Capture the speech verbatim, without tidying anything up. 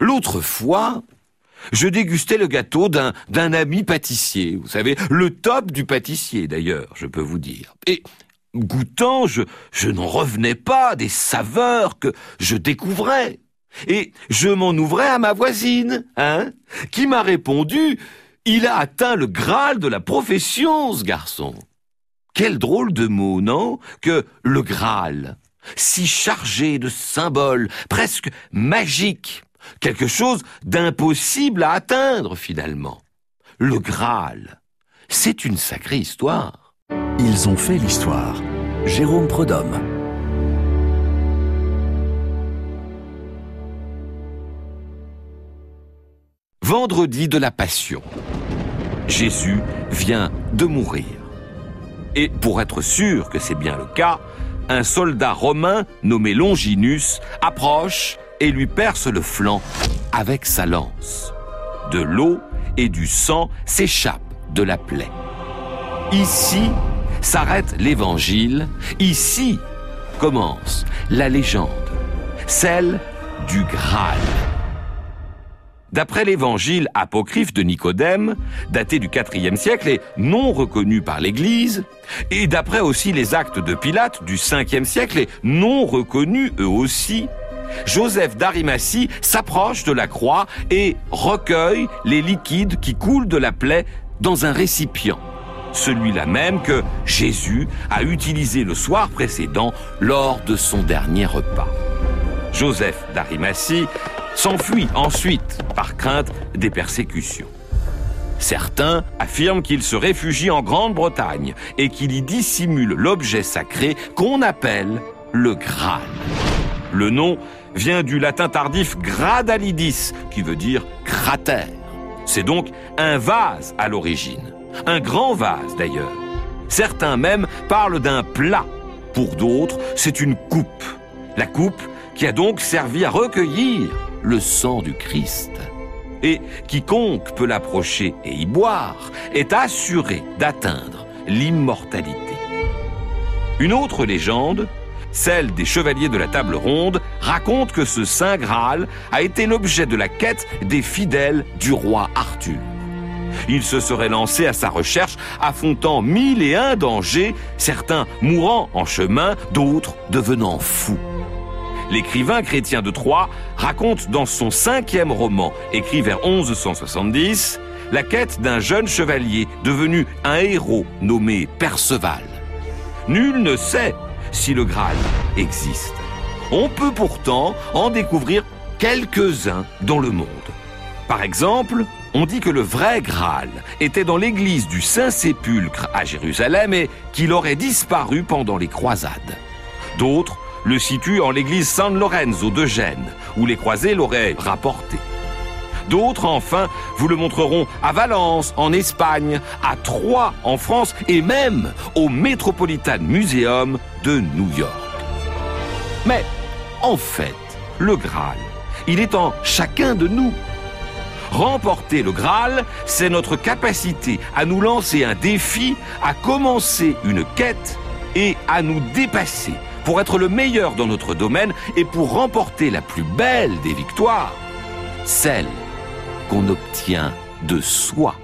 L'autre fois, je dégustais le gâteau d'un, d'un ami pâtissier. Vous savez, le top du pâtissier d'ailleurs, je peux vous dire. Et goûtant, je, je n'en revenais pas des saveurs que je découvrais. Et je m'en ouvrais à ma voisine, hein, qui m'a répondu « Il a atteint le Graal de la profession, ce garçon ». Quel drôle de mot, non? Que le Graal, si chargé de symboles, presque magiques, quelque chose d'impossible à atteindre finalement. Le Graal, c'est une sacrée histoire. Ils ont fait l'histoire. Jérôme Prudhomme. Vendredi de la Passion. Jésus vient de mourir. Et pour être sûr que c'est bien le cas, un soldat romain nommé Longinus approche et lui perce le flanc avec sa lance. De l'eau et du sang s'échappent de la plaie. Ici s'arrête l'évangile, ici commence la légende, celle du Graal. D'après l'évangile apocryphe de Nicodème, daté du quatrième siècle et non reconnu par l'Église, et d'après aussi les actes de Pilate du cinquième siècle et non reconnus eux aussi, Joseph d'Arimathie s'approche de la croix et recueille les liquides qui coulent de la plaie dans un récipient, celui-là même que Jésus a utilisé le soir précédent lors de son dernier repas. Joseph d'Arimathie s'enfuit ensuite par crainte des persécutions. Certains affirment qu'il se réfugie en Grande-Bretagne et qu'il y dissimule l'objet sacré qu'on appelle le Graal. Le nom vient du latin tardif gradalidis, qui veut dire cratère. C'est donc un vase à l'origine, un grand vase d'ailleurs. Certains même parlent d'un plat. Pour d'autres, c'est une coupe. La coupe qui a donc servi à recueillir le sang du Christ. Et quiconque peut l'approcher et y boire est assuré d'atteindre l'immortalité. Une autre légende, celle des chevaliers de la table ronde, raconte que ce Saint Graal a été l'objet de la quête des fidèles du roi Arthur. Ils se seraient lancés à sa recherche, affrontant mille et un dangers, certains mourant en chemin, d'autres devenant fous. L'écrivain chrétien de Troyes raconte dans son cinquième roman, écrit vers onze cent soixante-dix, la quête d'un jeune chevalier devenu un héros nommé Perceval. Nul ne sait si le Graal existe. On peut pourtant en découvrir quelques-uns dans le monde. Par exemple, on dit que le vrai Graal était dans l'église du Saint-Sépulcre à Jérusalem et qu'il aurait disparu pendant les croisades. D'autres le situe en l'église San Lorenzo de Gênes, où les croisés l'auraient rapporté. D'autres, enfin, vous le montreront à Valence, en Espagne, à Troyes, en France, et même au Metropolitan Museum de New York. Mais, en fait, le Graal, il est en chacun de nous. Remporter le Graal, c'est notre capacité à nous lancer un défi, à commencer une quête et à nous dépasser pour être le meilleur dans notre domaine et pour remporter la plus belle des victoires, celle qu'on obtient de soi.